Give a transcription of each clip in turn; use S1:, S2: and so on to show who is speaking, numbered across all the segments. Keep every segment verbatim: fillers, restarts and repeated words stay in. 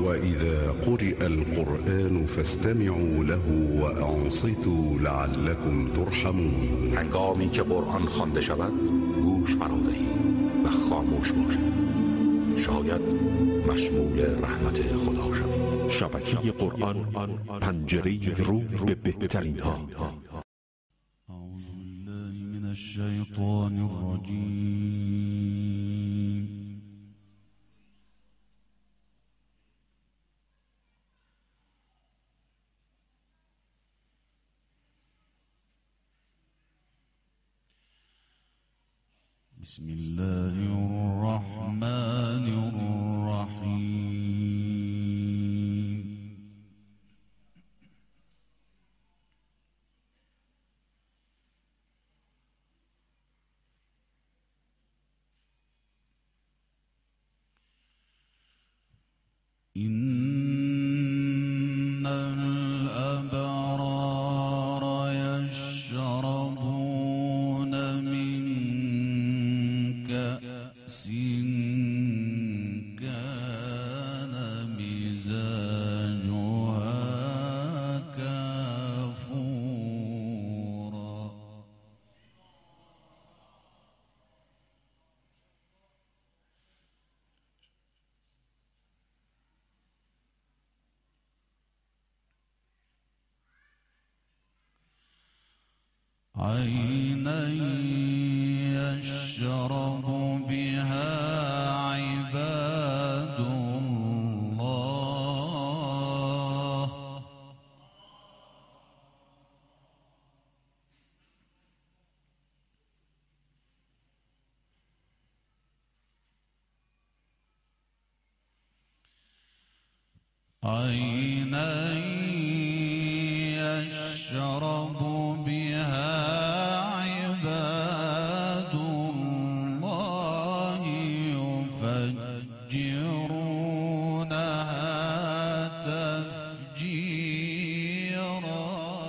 S1: وإذا قرئ القرآن فاستمعوا له وأنصتوا لعلكم ترحمون.
S2: هنگامی که قرآن خوانده شود گوش فرادهید و خاموش باشید، شاید مشمول رحمت خدا شوید.
S3: شبکه قرآن، پنجره رو به بهترین ها.
S4: اعوذ بالله من الشیطان الرجیم. بسم الله الرحمن الرحيم. إن الأبرار يشربون من كأس كان مزاجها كافورا. عينا يشرب بها عباد الله. عينا يشرب بها عباد الله يفجرونها تفجيرا.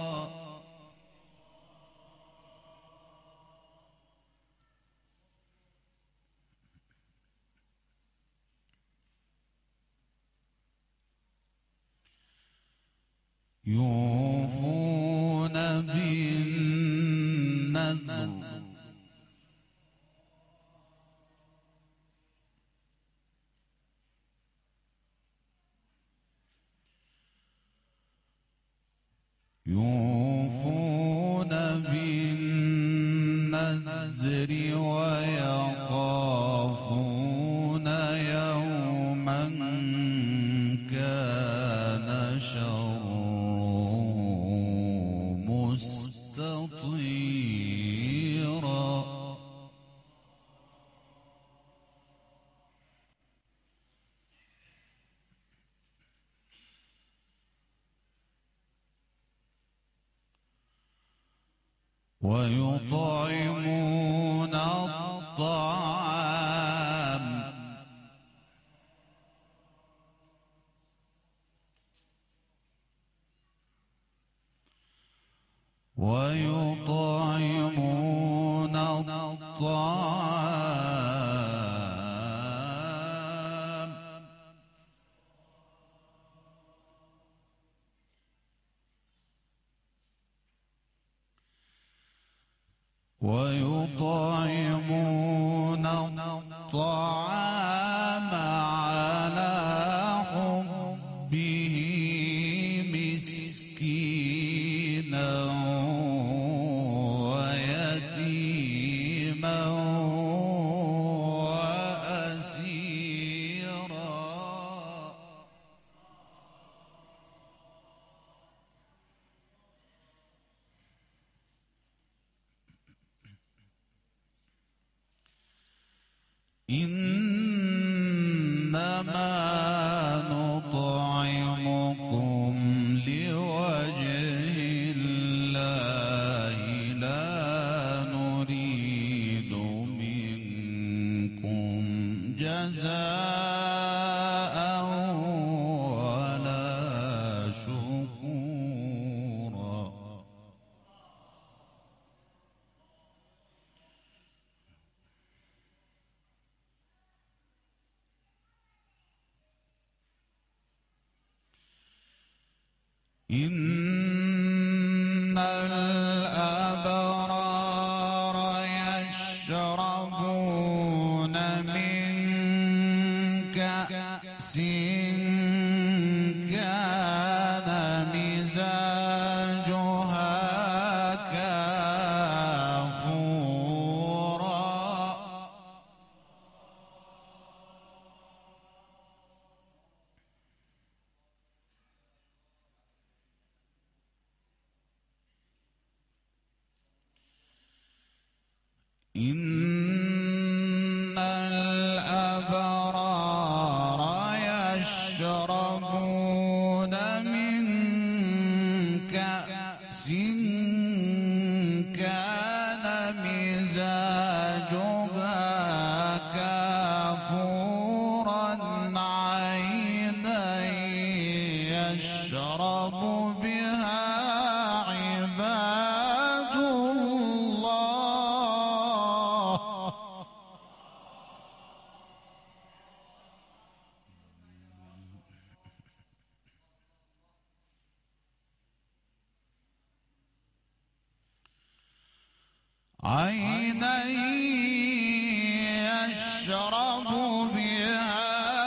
S4: يوفون بالنذر يوفون بالنذر ويخافون يوما كان شره مستطيرا. ويطعمون الطعام ويطعمون الطعام ويطعمون الطعام على حبه مسكينا ويتيما وأسيرا. إن الأبرار يشربون من كأس كان مزاجها كافورا. إن الأبرار يشربون من كأس كان مزاجها كافورا عينا يشرب بها عباد الله. عينا يشرب بها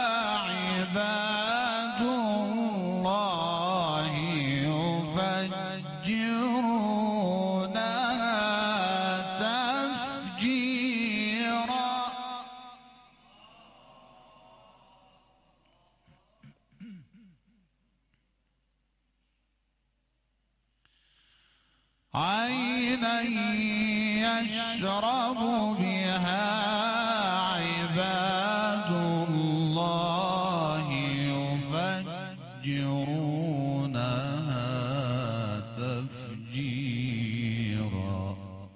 S4: عباد الله يفجرونها تفجيرا. عينا يشرب بها عباد الله يفجرونها تفجيرا.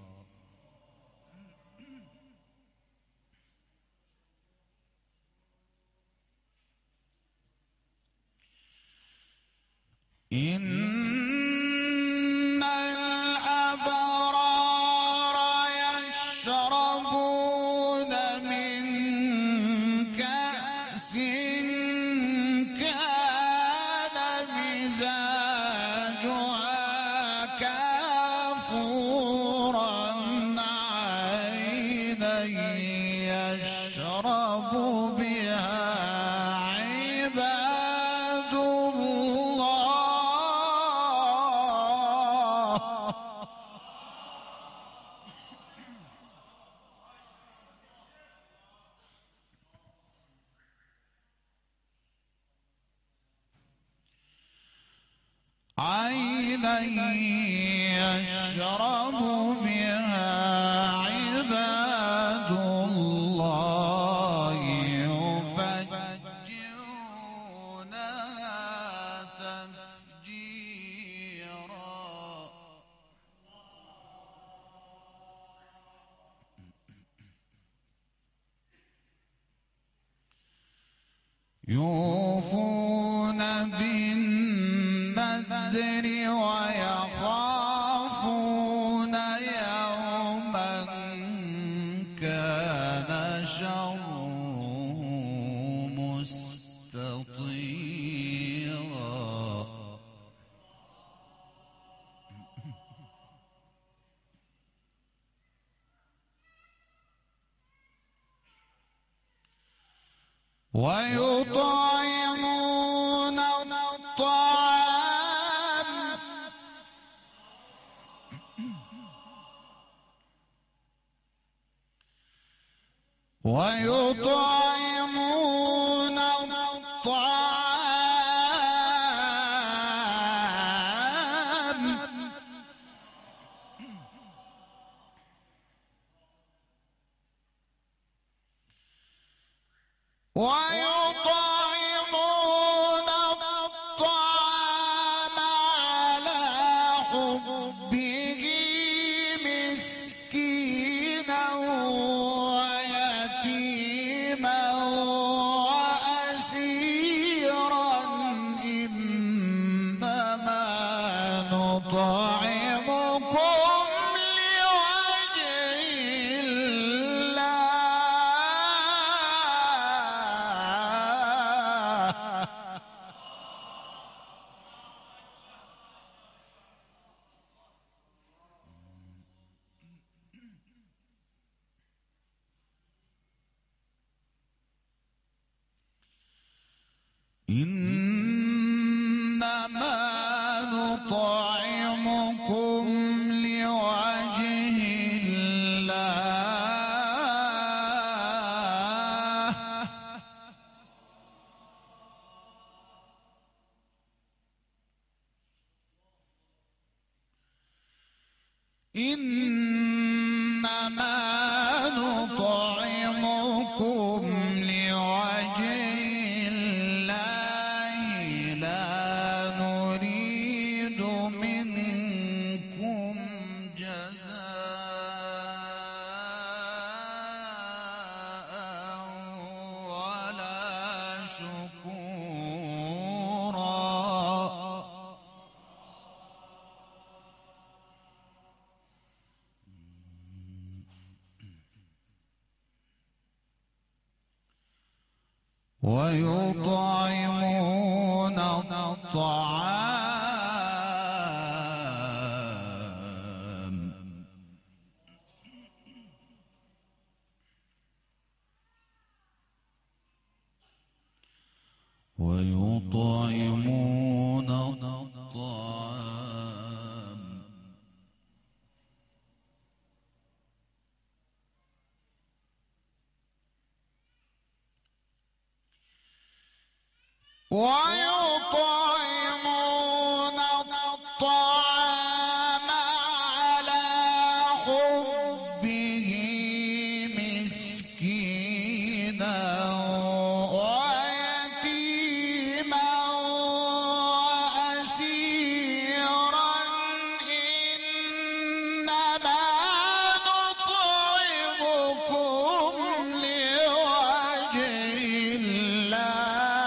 S4: إن الأبرار يشربون من كأس كان مزاجها كافورا عينا يشرب بها عباد الله. عينا يشرب بها عباد الله يفجرونها تفجيرا. يوفون بالنذر ويخافون يوما كان شره مستطيرا. ويطعمون الطعام ويطعمون الطعام ويطعمون الطعام على حبه مسكينا ويتيما وأسيرا إنما نطعمكم لوجه الله إنما نطعمكم لوجه الله لا نريد منكم جزاء ولا شكورا. ويطعمون الطعام ويطعمون الطعام ويطعمون الطعام على حبه مسكينا ويتيما وأسيرا إنما نطعمكم لوجه الله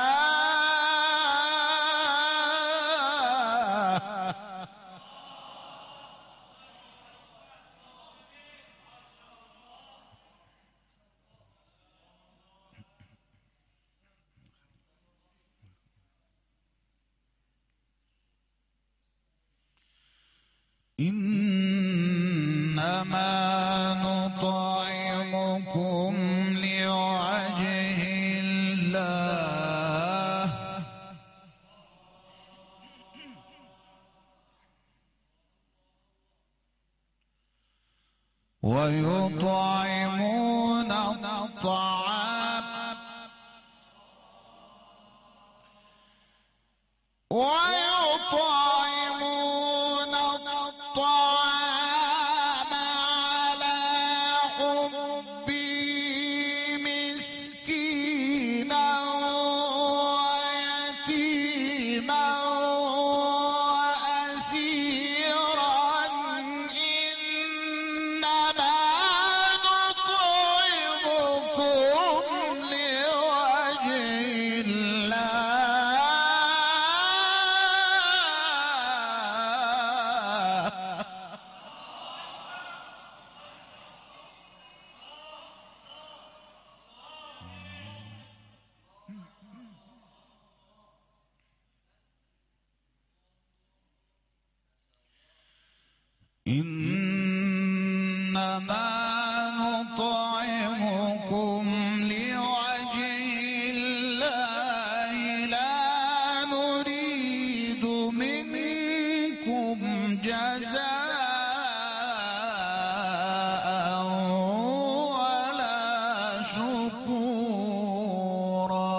S4: إنما نطعمكم لوجه الله ويطعمون الطعام ويطعمون الطعام على حبه مسكينا ويتيما وأسيرا إنما نطعمكم لوجه الله إنما نطعمكم لوجه الله لا نريد منكم جزاء ولا شكورا.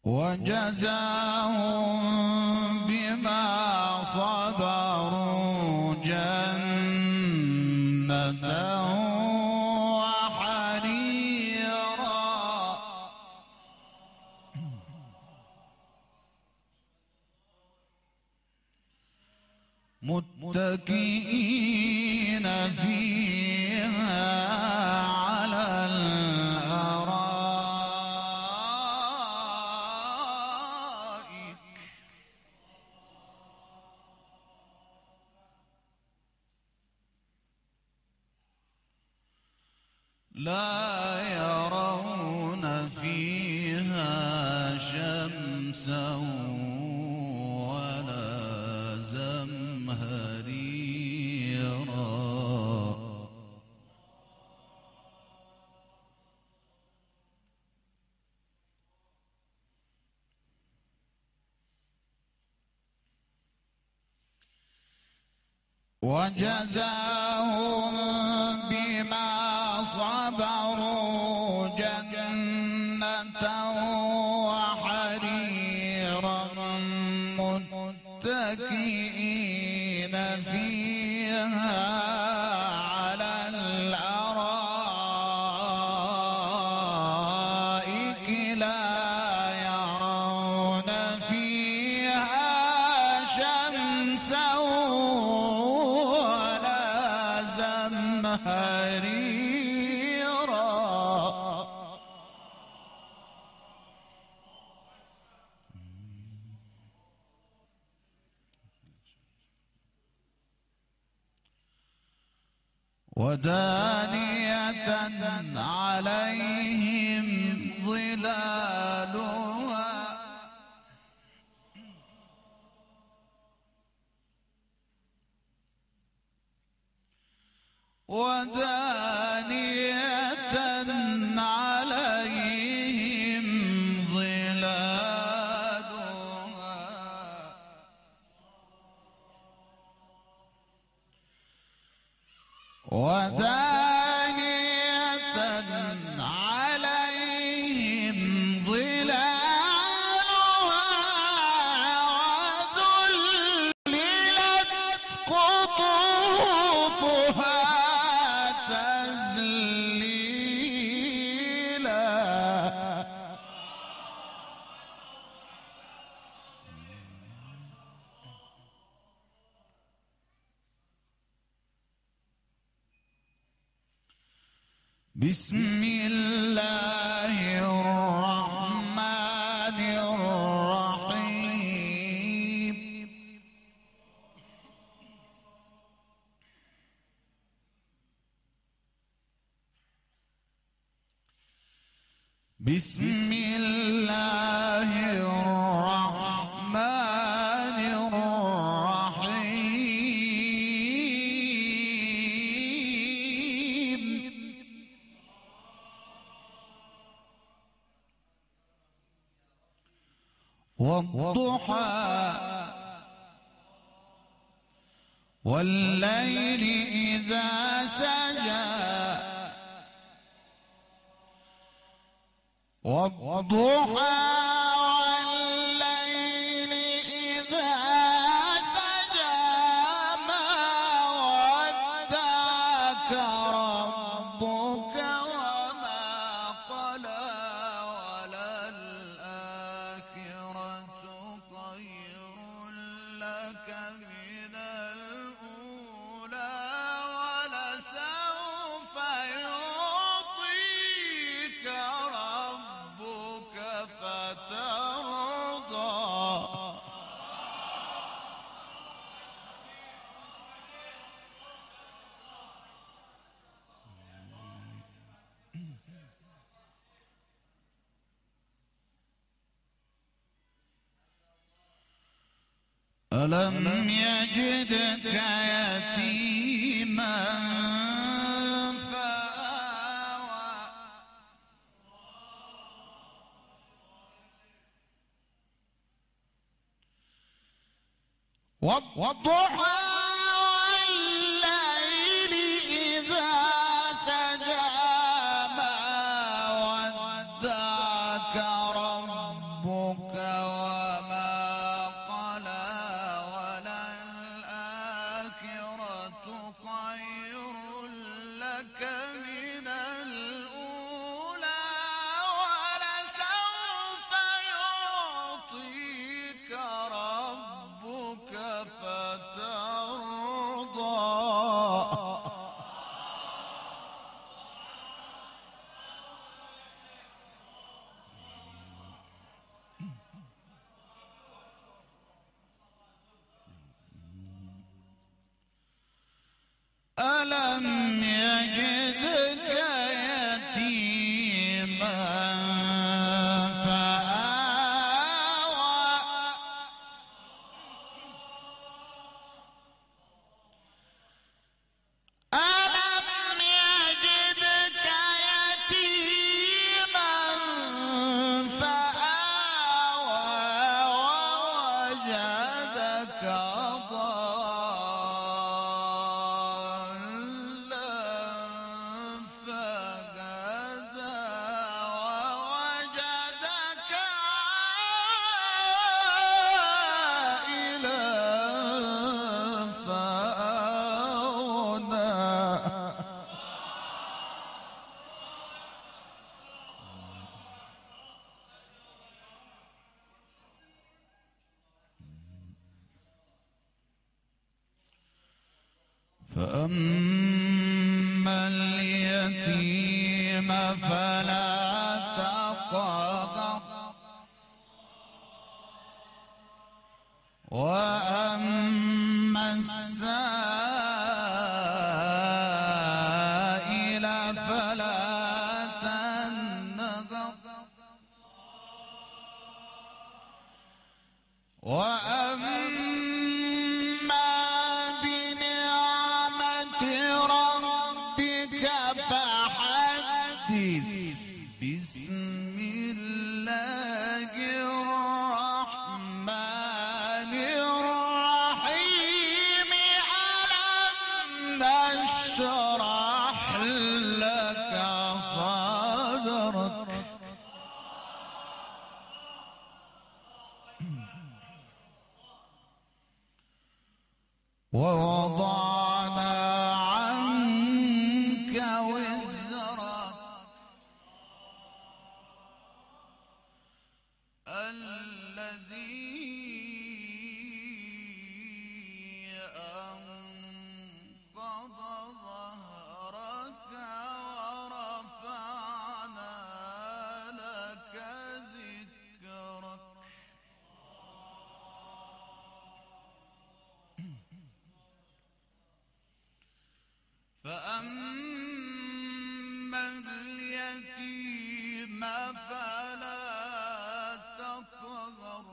S4: وجزاهم بما صبروا جنة وحريرا متكئين فيها على الأرائك لا يرون فيها شمسا ولا زمهريرا وجزاهم بما صبروا جنة وحريرا متكئين فيها على الأرائك لا يرون فيها شمسا ولا زمهريرا ودانية عليهم ظلالها ودانية عليهم ظلالها ودانية عليهم ظلالها وذللت قطوفها تذليلا بسم الله الرحمن الرحيم بسم الله الرحمن الرحيم والضحى والليل إذا سجى والضحى والليل إذا سجى ما ودعك ربك وما قلى وللآخرة خير لك من الأولى ولسوف يعطيك ربك فترضى ألم يجدك يتيما فآوى والضحى والليل إذا سجى ما ودعك ربك لك من الأولى ولسوف يعطيك ربك فترضى. ألم يجدك يتيما فآوى ألم يجدك يتيما فآوى ووجدك فأما اليتيم فلا تقهر وأما السائل فلا تنهر وأما ربك فحدث. بسم الله الرحمن الرحيم. ألم نشرح لك صدرك ووضعنا عنك وزرك الذي أنقض ظهرك ورفعنا لك ذكرك. فأما اليتيم فلا تقهر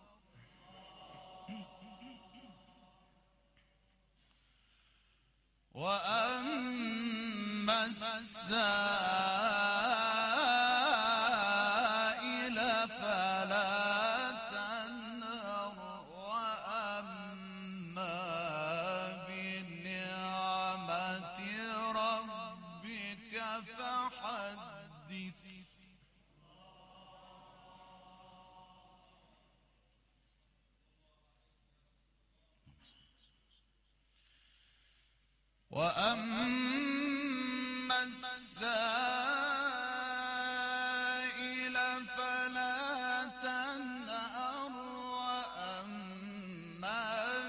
S4: وأما السائل فلا تنهر وأما بنعمة ربك فحدث. وأما السائل فلا تنهر وأما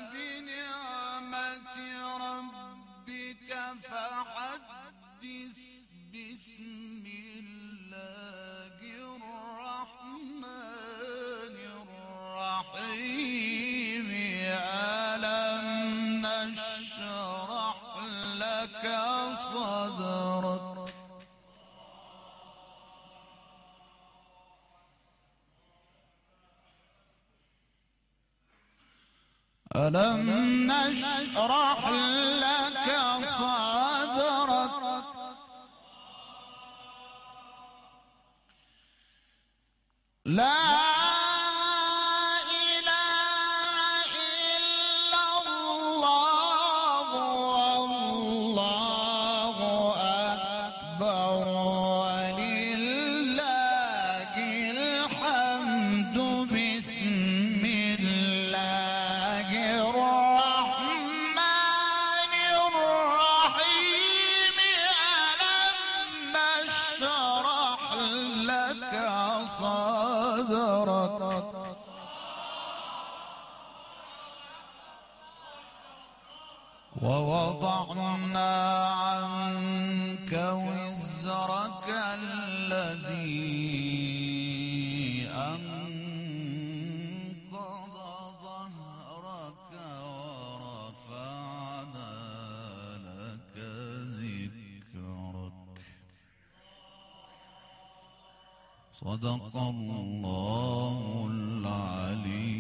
S4: بنعمة ربك فحدث. بسم الله الرحمن الرحيم. ألم نشرح لك صدرك ألم نشرح لك صدرك لا إله إلا الله والله أكبر ولله الحمد. بسم الله الرحمن الرحيم. ذكرك ووضعنا عنك وزرك الذي أنقض ظهرك ورفعنا لك ذكرك. صدق الله العلي